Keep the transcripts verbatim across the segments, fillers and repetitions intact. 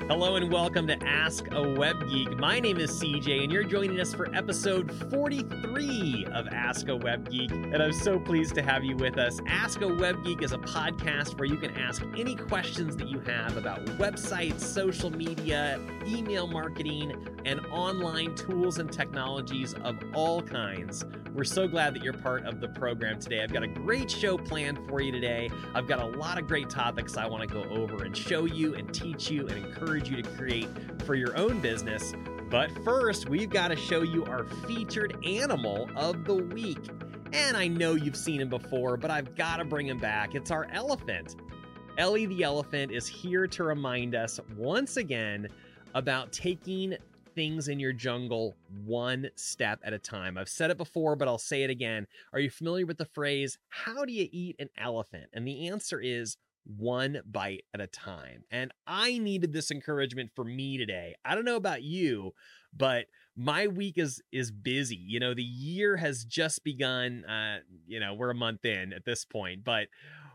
Hello and welcome to Ask a Web Geek. My name is C J and you're joining us for episode forty-three of Ask a Web Geek. And I'm so pleased to have you with us. Ask a Web Geek is a podcast where you can ask any questions that you have about websites, social media, email marketing, and online tools and technologies of all kinds. We're so glad that you're part of the program today. I've got a great show planned for you today. I've got a lot of great topics I want to go over and show you and teach you and encourage you to create for your own business. But first, we've got to show you our featured animal of the week. And I know you've seen him before, but I've got to bring him back. It's our elephant. Ellie the elephant is here to remind us once again about taking things in your jungle one step at a time. I've said it before, but I'll say it again. Are you familiar with the phrase, how do you eat an elephant? And the answer is one bite at a time. And I needed this encouragement for me today. I don't know about you, but my week is is busy. You know, the year has just begun. Uh, you know, we're a month in at this point, but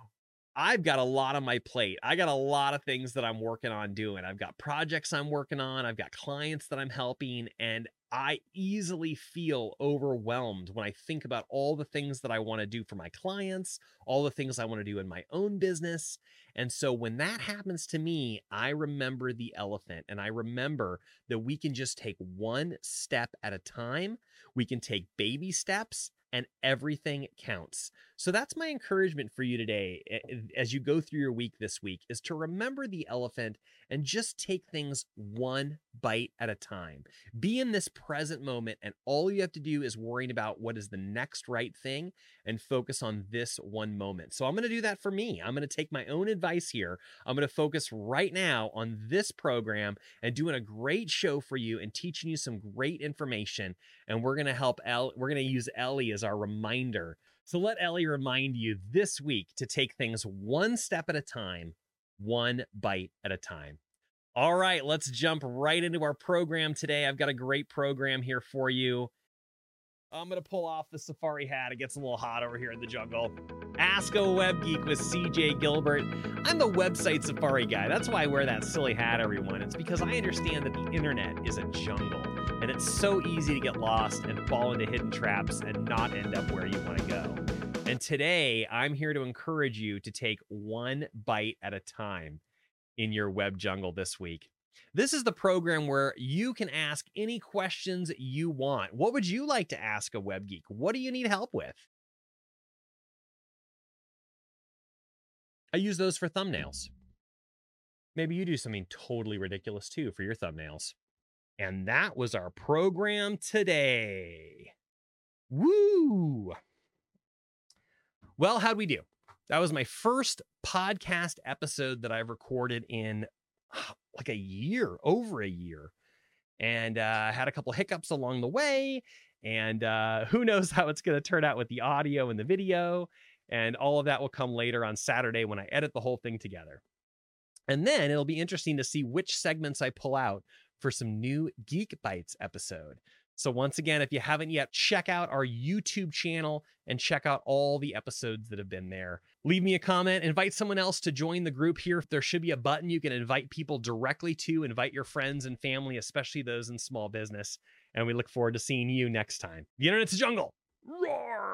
I've got a lot on my plate. I got a lot of things that I'm working on doing. I've got projects I'm working on. I've got clients that I'm helping, and I easily feel overwhelmed when I think about all the things that I want to do for my clients, all the things I want to do in my own business. And so when that happens to me, I remember the elephant, and I remember that we can just take one step at a time. We can take baby steps, and everything counts. So that's my encouragement for you today as you go through your week this week, is to remember the elephant and just take things one bite at a time. Be in this present moment, and all you have to do is worrying about what is the next right thing and focus on this one moment. So I'm going to do that for me. I'm going to take my own advice here. I'm going to focus right now on this program and doing a great show for you and teaching you some great information. And we're going to help El, we're going to use Ellie as our reminder. So let Ellie remind you this week to take things one step at a time, one bite at a time. All right, let's jump right into our program today. I've got a great program here for you. I'm going to pull off the safari hat. It gets a little hot over here in the jungle. Ask a Web Geek with C J Gilbert. I'm the website safari guy. That's why I wear that silly hat, everyone. It's because I understand that the internet is a jungle, and it's so easy to get lost and fall into hidden traps and not end up where you want to go. And today, I'm here to encourage you to take one bite at a time in your web jungle this week. This is the program where you can ask any questions you want. What would you like to ask a web geek? What do you need help with? I use those for thumbnails. Maybe you do something totally ridiculous too for your thumbnails. And that was our program today. Woo! Well, how'd we do? That was my first podcast episode that I've recorded in like a year, over a year. And uh, had a couple hiccups along the way. And uh, who knows how it's going to turn out with the audio and the video. And all of that will come later on Saturday when I edit the whole thing together. And then it'll be interesting to see which segments I pull out for some new Geek Bites episode. So once again, if you haven't yet, check out our YouTube channel and check out all the episodes that have been there. Leave me a comment, invite someone else to join the group here. There should be a button you can invite people directly to, invite your friends and family, especially those in small business. And we look forward to seeing you next time. The internet's a jungle. Roar!